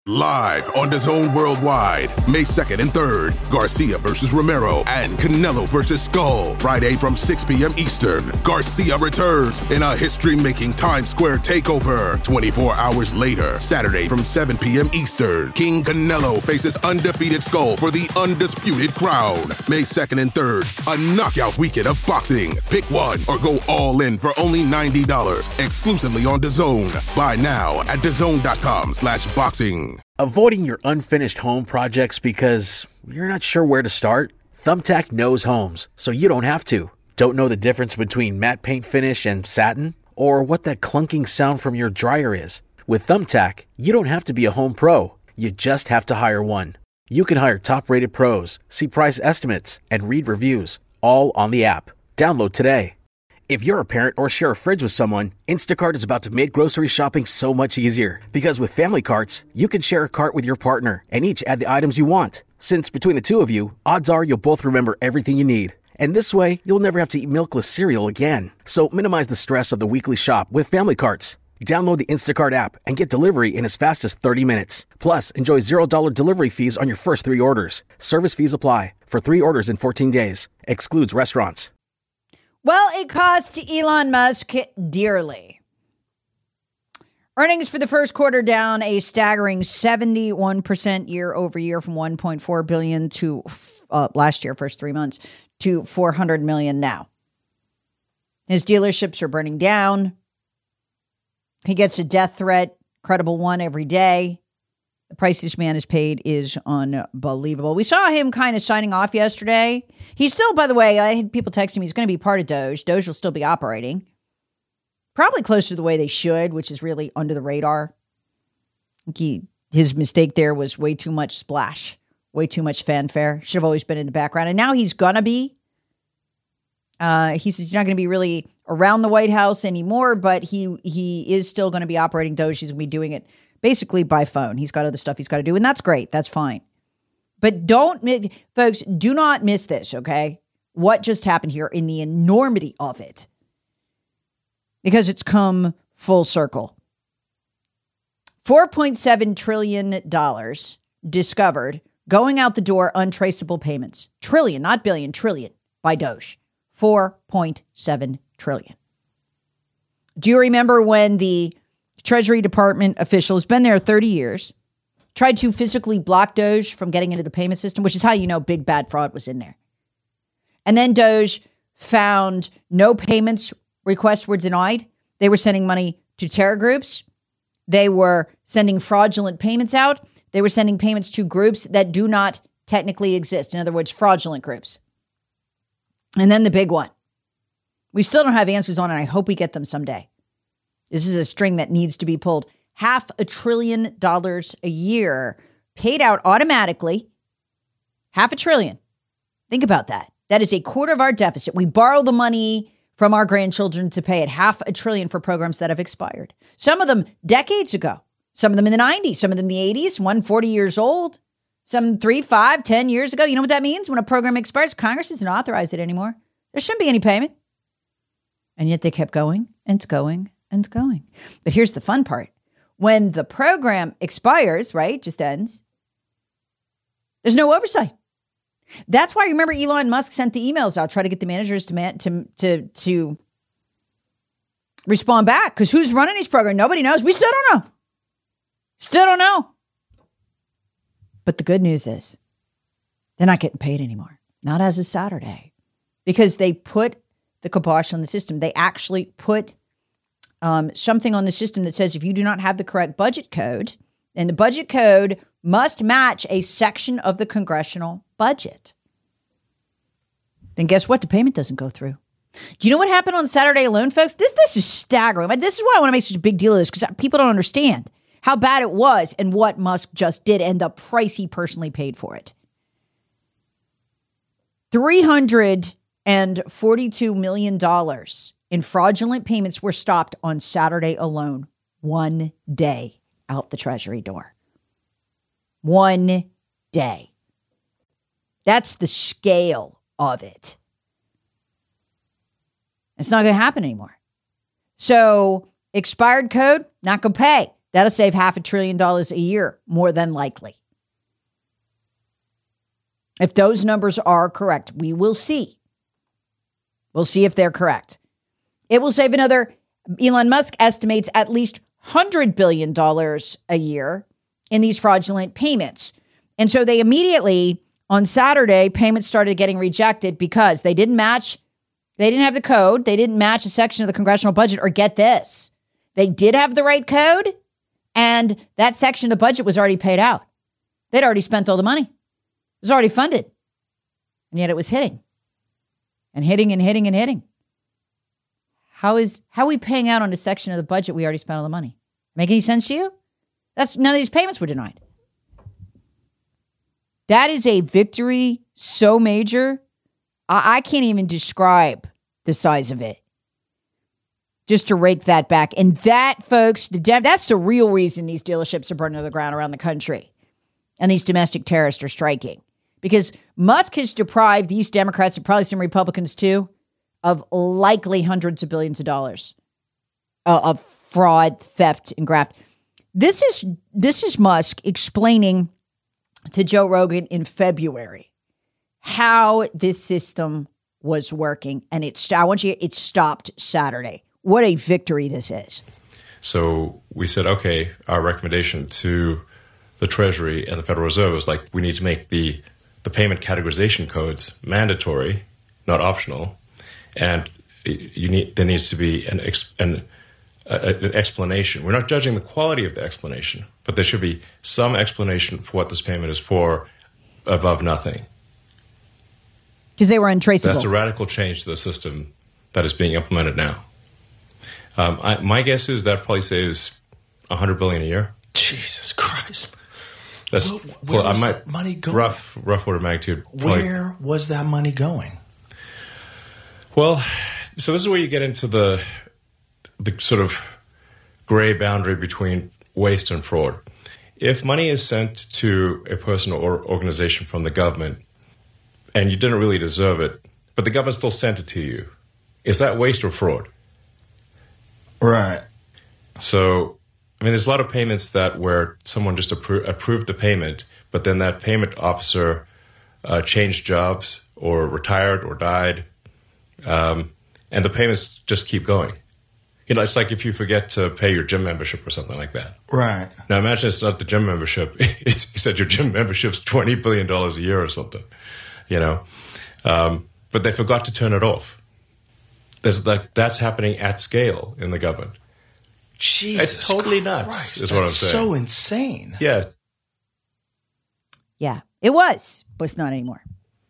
Live on DAZN Worldwide, May 2nd and 3rd, Garcia versus Romero and Canelo versus Skull. Friday from 6 p.m. Eastern, Garcia returns in a history-making Times Square takeover. 24 hours later, Saturday from 7 p.m. Eastern, King Canelo faces undefeated Skull for the undisputed crown. May 2nd and 3rd, a knockout weekend of boxing. Pick one or go all in for only $90, exclusively on DAZN. Buy now at DAZN.com/boxing. Avoiding your unfinished home projects because you're not sure where to start? Thumbtack knows homes, so you don't have to. Don't know the difference between matte paint finish and satin? Or what that clunking sound from your dryer is? With Thumbtack, you don't have to be a home pro. You just have to hire one. You can hire top-rated pros, see price estimates, and read reviews, all on the app. Download today. If you're a parent or share a fridge with someone, Instacart is about to make grocery shopping so much easier. Because with family carts, you can share a cart with your partner and each add the items you want. Since between the two of you, odds are you'll both remember everything you need. And this way, you'll never have to eat milkless cereal again. So minimize the stress of the weekly shop with family carts. Download the Instacart app and get delivery in as fast as 30 minutes. Plus, enjoy $0 delivery fees on your first 3 orders. Service fees apply for 3 orders in 14 days. Excludes restaurants. Well, it cost Elon Musk dearly. Earnings for the first quarter down a staggering 71% year over year from $1.4 billion to last year, first 3 months, to $400 million now. His dealerships are burning down. He gets a death threat, credible one every day. The price this man has paid is unbelievable. We saw him kind of signing off yesterday. He's still, by the way, I had people texting me, he's going to be part of Doge. Doge will still be operating. Probably closer to the way they should, which is really under the radar. His mistake there was way too much splash, way too much fanfare. Should have always been in the background. And now he's going to be. He says he's not going to be really around the White House anymore, but he is still going to be operating Doge. He's going to be doing it basically by phone. He's got other stuff he's got to do, and that's great. That's fine. But folks, do not miss this, okay? What just happened here in the enormity of it. Because it's come full circle. $4.7 trillion discovered going out the door untraceable payments. Trillion, not billion, trillion by Doge. 4.7 trillion. Do you remember when the Treasury Department official who's been there 30 years, tried to physically block Doge from getting into the payment system, which is how you know big bad fraud was in there. And then Doge found no payments requests were denied. They were sending money to terror groups. They were sending fraudulent payments out. They were sending payments to groups that do not technically exist. In other words, fraudulent groups. And then the big one. We still don't have answers on it. I hope we get them someday. This is a string that needs to be pulled. $500 billion a year paid out automatically. $500 billion. Think about that. That is a quarter of our deficit. We borrow the money from our grandchildren to pay it. $500 billion for programs that have expired. Some of them decades ago. Some of them in the 90s. Some of them in the 80s. 140 years old. Some 3, 5, 10 years ago. You know what that means? When a program expires, Congress doesn't authorize it anymore. There shouldn't be any payment. And yet they kept going and going and going. But here's the fun part. When the program expires, right, just ends, there's no oversight. That's why, remember, Elon Musk sent the emails out, try to get the managers to respond back. Because who's running these programs? Nobody knows. We still don't know. Still don't know. But the good news is they're not getting paid anymore. Not as of Saturday. Because they put the kibosh on the system. They actually put something on the system that says if you do not have the correct budget code, then the budget code must match a section of the congressional budget. Then guess what? The payment doesn't go through. Do you know what happened on Saturday alone, folks? This is staggering. This is why I want to make such a big deal of this, because people don't understand how bad it was and what Musk just did and the price he personally paid for it. $342 million in fraudulent payments were stopped on Saturday alone. One day out the Treasury door. One day. That's the scale of it. It's not going to happen anymore. So expired code, not going to pay. That'll save $500 billion a year, more than likely. If those numbers are correct, we will see. We'll see if they're correct. It will save Elon Musk estimates at least $100 billion a year in these fraudulent payments. And so they immediately, on Saturday, payments started getting rejected because they didn't match. They didn't have the code. They didn't match a section of the congressional budget. Or get this, they did have the right code, and that section of the budget was already paid out. They'd already spent all the money. It was already funded. And yet it was hitting. And hitting and hitting and hitting. How are we paying out on a section of the budget we already spent all the money? Make any sense to you? None of these payments were denied. That is a victory so major, I can't even describe the size of it. Just to rake that back. And that, folks, that's the real reason these dealerships are burning to the ground around the country. And these domestic terrorists are striking. Because Musk has deprived these Democrats, and probably some Republicans too, of likely hundreds of billions of dollars of fraud, theft, and graft. This is Musk explaining to Joe Rogan in February how this system was working, and it stopped Saturday. What a victory this is. So we said, okay, our recommendation to the Treasury and the Federal Reserve is like, we need to make the payment categorization codes mandatory, not optional, and there needs to be an explanation. We're not judging the quality of the explanation, but there should be some explanation for what this payment is for above nothing. Because they were untraceable. That's a radical change to the system that is being implemented now. My guess is that probably saves $100 billion a year. Jesus Christ! That's where was that money going? Rough order of magnitude. Where was that money going? Well, so this is where you get into the sort of gray boundary between waste and fraud. If money is sent to a person or organization from the government and you didn't really deserve it, but the government still sent it to you, is that waste or fraud? Right. So, I mean, there's a lot of payments where someone just approved the payment, but then that payment officer changed jobs or retired or died, and the payments just keep going. You know, it's like if you forget to pay your gym membership or something like that. Right. Now, imagine it's not the gym membership. You said your gym membership's $20 billion a year or something, you know. But they forgot to turn it off. That's happening at scale in the government. Jesus, it's totally nuts, Christ, is what I'm saying. So insane. Yeah. Yeah, it was, but it's not anymore.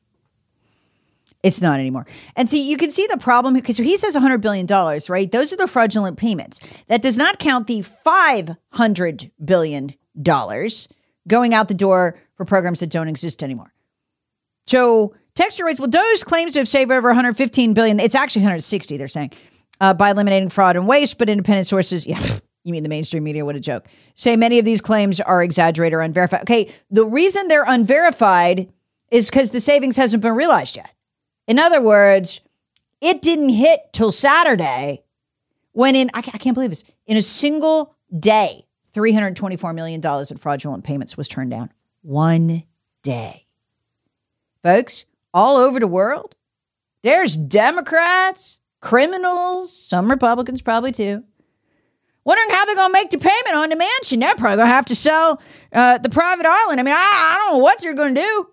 It's not anymore. And see, you can see the problem because he says $100 billion, right? Those are the fraudulent payments. That does not count the $500 billion going out the door for programs that don't exist anymore. So Texture writes, well, Doge claims to have saved over $115 billion. It's actually $160, they're saying, by eliminating fraud and waste, but independent sources, yeah, you mean the mainstream media, what a joke, say many of these claims are exaggerated or unverified. Okay, the reason they're unverified is because the savings hasn't been realized yet. In other words, it didn't hit till Saturday when I can't believe this, in a single day, $324 million in fraudulent payments was turned down. One day. Folks, all over the world, there's Democrats, criminals, some Republicans probably too, wondering how they're going to make the payment on the mansion. They're probably going to have to sell the private island. I mean, I don't know what they're going to do.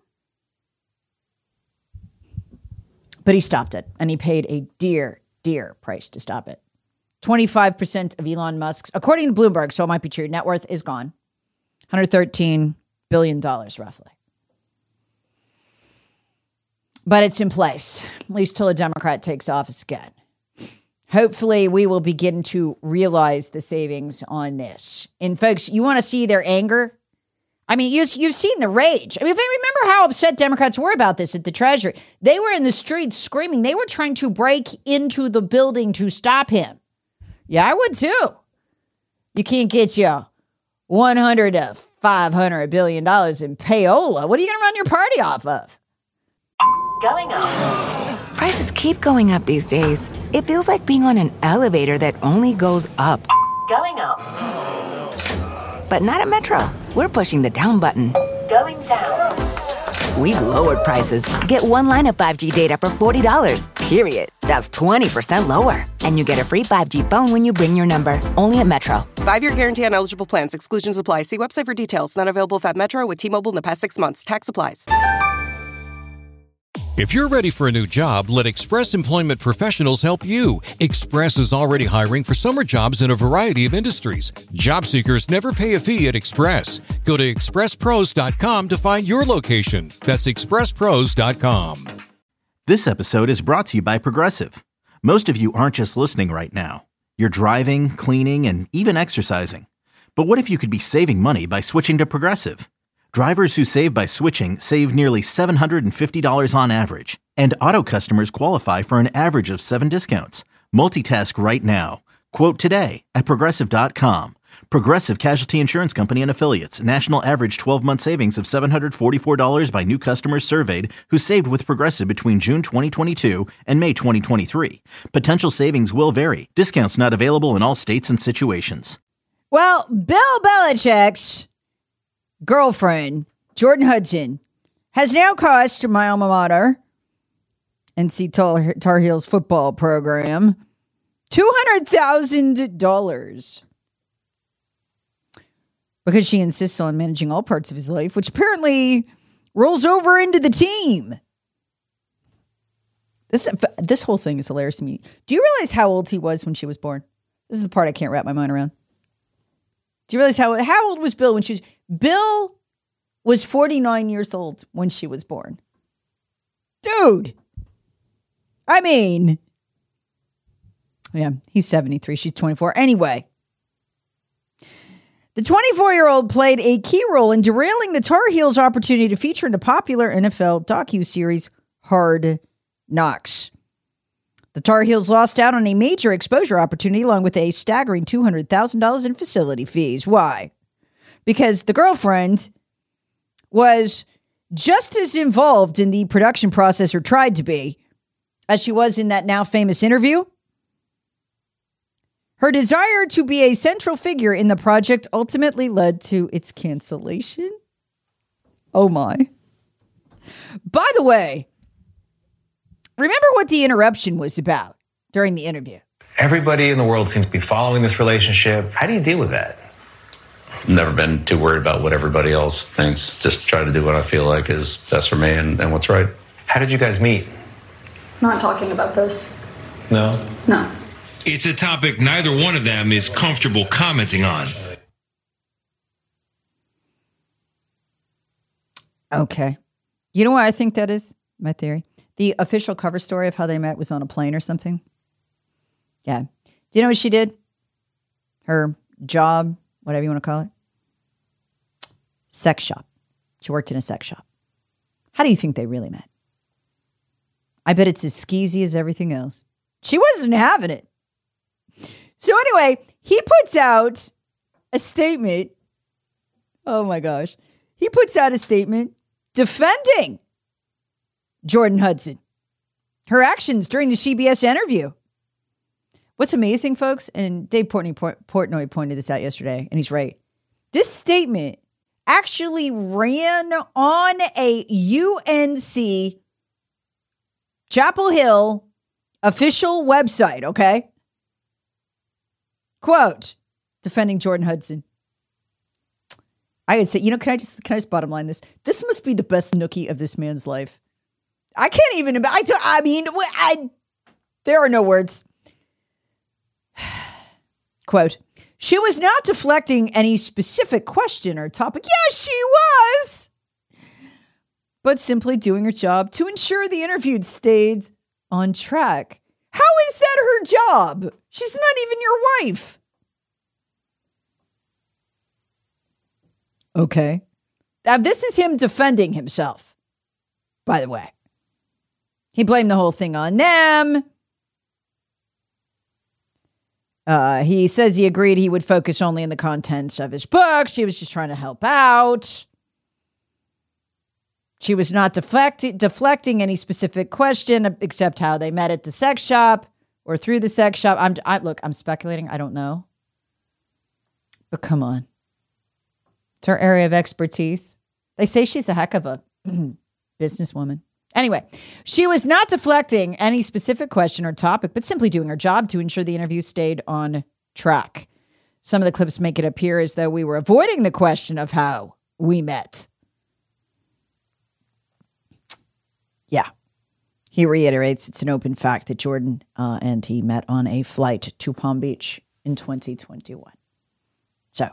But he stopped it, and he paid a dear, dear price to stop it. 25% of Elon Musk's, according to Bloomberg, so it might be true, net worth is gone. $113 billion, roughly. But it's in place, at least till a Democrat takes office again. Hopefully, we will begin to realize the savings on this. And folks, you want to see their anger? I mean, you've seen the rage. I mean, remember how upset Democrats were about this at the Treasury. They were in the streets screaming. They were trying to break into the building to stop him. Yeah, I would too. You can't get your $100 to $500 billion in payola. What are you going to run your party off of? Going up. Prices keep going up these days. It feels like being on an elevator that only goes up. Going up. But not at Metro. We're pushing the down button. Going down. We've lowered prices. Get one line of 5G data for $40, period. That's 20% lower. And you get a free 5G phone when you bring your number. Only at Metro. 5-year guarantee on eligible plans. Exclusions apply. See website for details. Not available at Metro with T-Mobile in the past 6 months. Tax applies. If you're ready for a new job, let Express Employment Professionals help you. Express is already hiring for summer jobs in a variety of industries. Job seekers never pay a fee at Express. Go to expresspros.com to find your location. That's expresspros.com. This episode is brought to you by Progressive. Most of you aren't just listening right now. You're driving, cleaning, and even exercising. But what if you could be saving money by switching to Progressive? Drivers who save by switching save nearly $750 on average. And auto customers qualify for an average of 7 discounts. Multitask right now. Quote today at Progressive.com. Progressive Casualty Insurance Company and Affiliates. National average 12-month savings of $744 by new customers surveyed who saved with Progressive between June 2022 and May 2023. Potential savings will vary. Discounts not available in all states and situations. Well, Bill Belichick's girlfriend, Jordan Hudson, has now cost my alma mater, NC Tar Heels football program, $200,000 because she insists on managing all parts of his life, which apparently rolls over into the team. This whole thing is hilarious to me. Do you realize how old he was when she was born? This is the part I can't wrap my mind around. Do you realize how old was Bill when she was... Bill was 49 years old when she was born. Dude. I mean... Yeah, he's 73. She's 24. Anyway. The 24-year-old played a key role in derailing the Tar Heels' opportunity to feature in the popular NFL docuseries Hard Knocks. The Tar Heels lost out on a major exposure opportunity along with a staggering $200,000 in facility fees. Why? Because the girlfriend was just as involved in the production process, or tried to be, as she was in that now famous interview. Her desire to be a central figure in the project ultimately led to its cancellation. Oh my. By the way, remember what the interruption was about during the interview. Everybody in the world seems to be following this relationship. How do you deal with that? Never been too worried about what everybody else thinks. Just try to do what I feel like is best for me and what's right. How did you guys meet? Not talking about this. No? No. It's a topic neither one of them is comfortable commenting on. Okay. You know why I think that is? My theory. The official cover story of how they met was on a plane or something. Yeah. Do you know what she did? Her job, whatever you want to call it. Sex shop. She worked in a sex shop. How do you think they really met? I bet it's as skeezy as everything else. She wasn't having it. So anyway, he puts out a statement. Oh my gosh. He puts out a statement defending Jordan Hudson, her actions during the CBS interview. What's amazing, folks, and Dave Portnoy pointed this out yesterday, and he's right. This statement actually ran on a UNC Chapel Hill official website, okay? Quote, defending Jordan Hudson. I would say, can I just bottom line this? This must be the best nookie of this man's life. I can't even, there are no words. Quote, she was not deflecting any specific question or topic. Yes, she was. But simply doing her job to ensure the interview stayed on track. How is that her job? She's not even your wife. Okay. Now, this is him defending himself, by the way. He blamed the whole thing on them. He says he agreed he would focus only on the contents of his book. She was just trying to help out. She was not deflecting any specific question except how they met at the sex shop or through the sex shop. I'm speculating. I don't know. But come on. It's her area of expertise. They say she's a heck of a businesswoman. Anyway, she was not deflecting any specific question or topic, but simply doing her job to ensure the interview stayed on track. Some of the clips make it appear as though we were avoiding the question of how we met. Yeah. He reiterates it's an open fact that Jordan and he met on a flight to Palm Beach in 2021. So,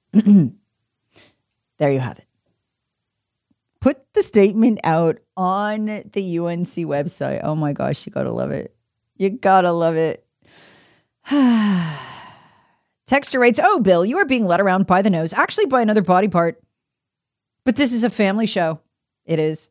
there you have it. Put the statement out on the UNC website. Oh my gosh, you gotta love it. You gotta love it. Texter writes, oh, Bill, you are being led around by the nose, actually by another body part. But this is a family show. It is.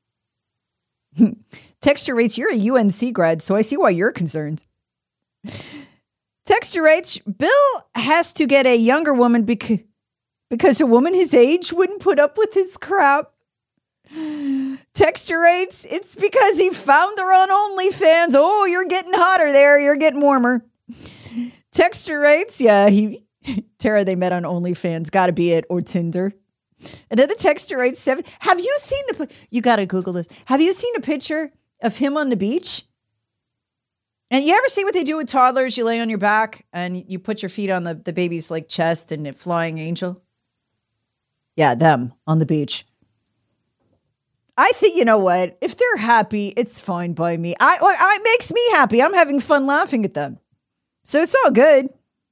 Texter writes, you're a UNC grad, so I see why you're concerned. Texter writes, Bill has to get a younger woman because a woman his age wouldn't put up with his crap. Texter writes, it's because he found her on OnlyFans. Oh, you're getting hotter there. You're getting warmer. Texter writes, yeah, Tara, they met on OnlyFans. Gotta be it, or Tinder. Another texter writes, 7. Have you seen you gotta Google this. Have you seen a picture of him on the beach? And you ever see what they do with toddlers? You lay on your back and you put your feet on the baby's like chest and a flying angel. Yeah, them on the beach. I think, you know what? If they're happy, it's fine by me. It makes me happy. I'm having fun laughing at them. So it's all good.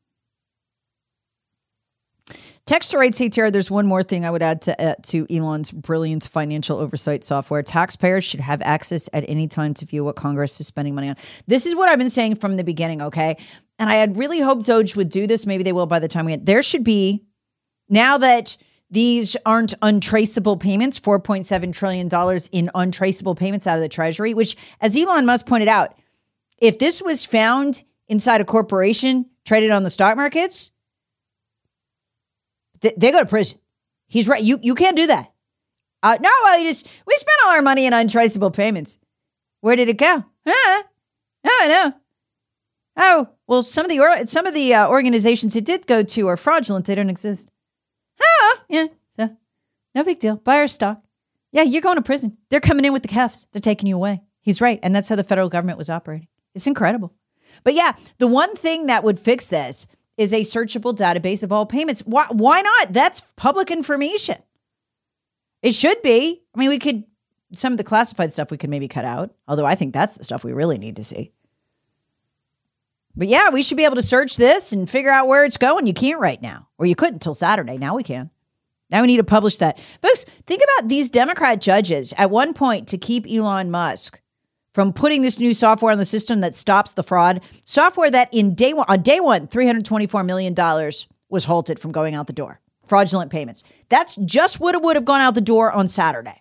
Texter writes, hey, Tara, there's one more thing I would add to Elon's brilliant financial oversight software. Taxpayers should have access at any time to view what Congress is spending money on. This is what I've been saying from the beginning, okay? And I had really hoped Doge would do this. Maybe they will by the time we get. There should be, now that these aren't untraceable payments, $4.7 trillion in untraceable payments out of the Treasury, which, as Elon Musk pointed out, if this was found inside a corporation traded on the stock markets, they go to prison. He's right. You can't do that. We spent all our money in untraceable payments. Where did it go? No. Oh, well, some of the organizations it did go to are fraudulent. They don't exist. Yeah. So, no big deal. Buy our stock. Yeah, you're going to prison. They're coming in with the cuffs. They're taking you away. He's right. And that's how the federal government was operating. It's incredible. But yeah, the one thing that would fix this is a searchable database of all payments. Why not? That's public information. It should be. I mean, some of the classified stuff we could maybe cut out. Although I think that's the stuff we really need to see. But yeah, we should be able to search this and figure out where it's going. You can't right now. Or you couldn't until Saturday. Now we can. Now we need to publish that. Folks, think about these Democrat judges at one point to keep Elon Musk from putting this new software on the system that stops the fraud. Software that on day one, $324 million was halted from going out the door. Fraudulent payments. That's just what it would have gone out the door on Saturday.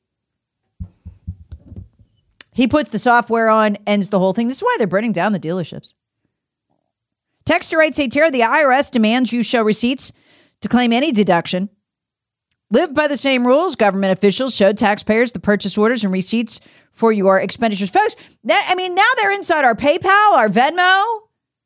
He puts the software on, ends the whole thing. This is why they're burning down the dealerships. Texter writes, hey, Tara, the IRS demands you show receipts to claim any deduction. Live by the same rules. Government officials showed taxpayers the purchase orders and receipts for your expenditures. Folks, now they're inside our PayPal, our Venmo.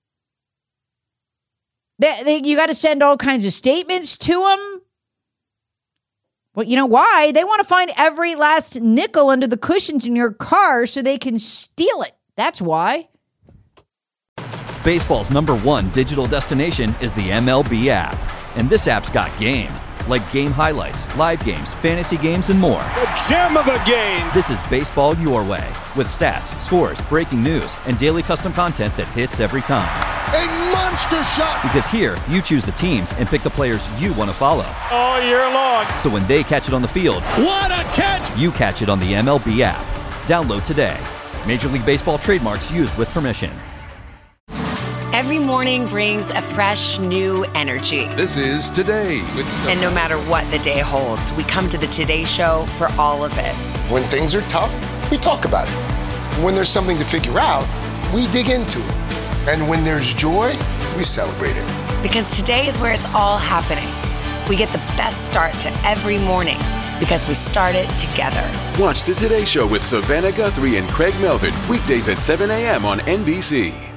You got to send all kinds of statements to them. Well, you know why? They want to find every last nickel under the cushions in your car so they can steal it. That's why. Baseball's #1 digital destination is the MLB app. And this app's got game. Like game highlights, live games, fantasy games, and more. The gem of the game! This is baseball your way. With stats, scores, breaking news, and daily custom content that hits every time. A monster shot! Because here, you choose the teams and pick the players you want to follow. All year long. So when they catch it on the field, what a catch! You catch it on the MLB app. Download today. Major League Baseball trademarks used with permission. Every morning brings a fresh, new energy. This is Today with And no matter what the day holds, we come to the Today Show for all of it. When things are tough, we talk about it. When there's something to figure out, we dig into it. And when there's joy, we celebrate it. Because today is where it's all happening. We get the best start to every morning because we start it together. Watch the Today Show with Savannah Guthrie and Craig Melvin, weekdays at 7 a.m. on NBC.